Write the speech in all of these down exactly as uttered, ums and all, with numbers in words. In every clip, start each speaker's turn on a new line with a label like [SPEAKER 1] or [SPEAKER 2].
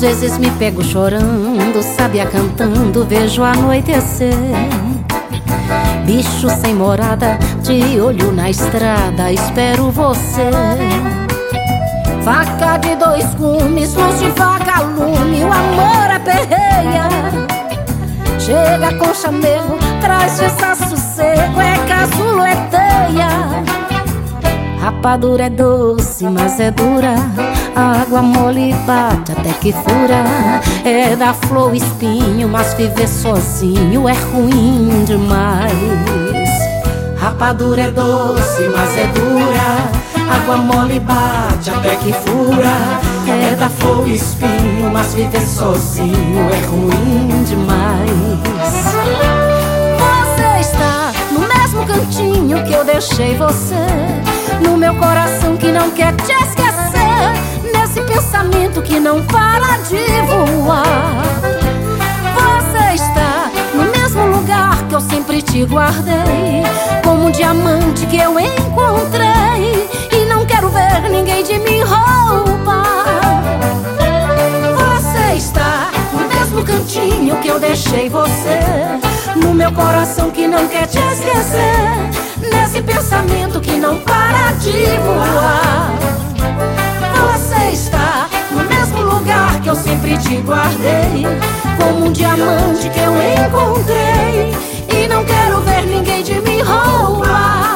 [SPEAKER 1] Às vezes me pego chorando, sabia cantando, vejo anoitecer. Bicho sem morada, de olho na estrada, espero você. Faca de dois gumes, luz de vagalume, o amor aperreia. Chega com chamego, traz desassossego, é casuleteia. Rapadura é doce, mas é dura, a água mole bate até que fura. É da flor espinho, mas viver sozinho é ruim demais. Rapadura é doce, mas é dura, água mole bate até que fura. É da flor espinho, mas viver sozinho é ruim demais. Você está no mesmo cantinho que eu deixei você, no meu coração que não quer te esquecer, nesse pensamento que não para de voar. Você está no mesmo lugar que eu sempre te guardei, como um diamante que eu encontrei, e não quero ver ninguém de me roubar. Você está no mesmo cantinho que eu deixei você, no meu coração que não quer te esquecer, nesse pensamento que não para de voar. Você está no mesmo lugar que eu sempre te guardei, como um diamante que eu encontrei, e não quero ver ninguém de me roubar.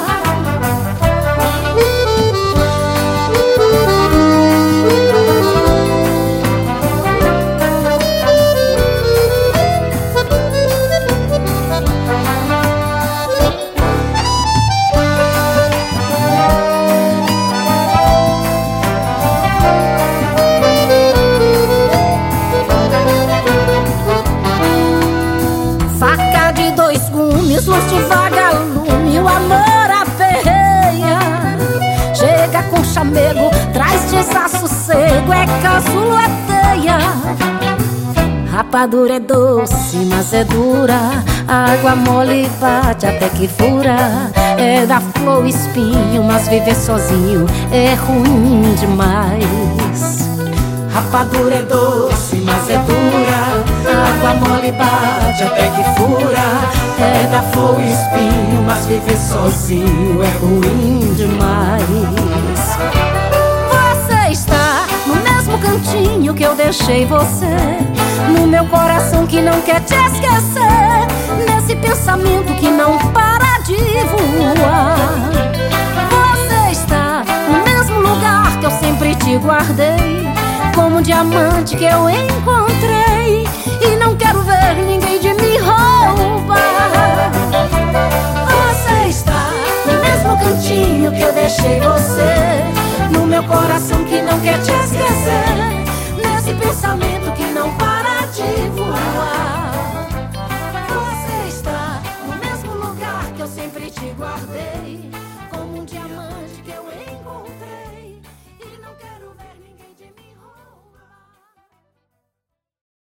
[SPEAKER 1] Luz de vagalume, o amor aperreia. Chega com chamego, traz desassossego, é casuleteia. Rapadura é doce, mas é dura, a água mole bate até que fura. É da flor espinho, mas viver sozinho é ruim demais. Rapadura é doce, mas é dura, a água mole bate até que fura. É da flor espinho, mas viver sozinho é ruim demais. Você está no mesmo cantinho que eu deixei você, no meu coração que não quer te esquecer, nesse pensamento que não para de voar. Você está no mesmo lugar que eu sempre te guardei, como um diamante que eu encontrei, e não quero ver ninguém de me roubar. Você está no mesmo cantinho que eu deixei você, no meu coração que não quer te esquecer, nesse pensamento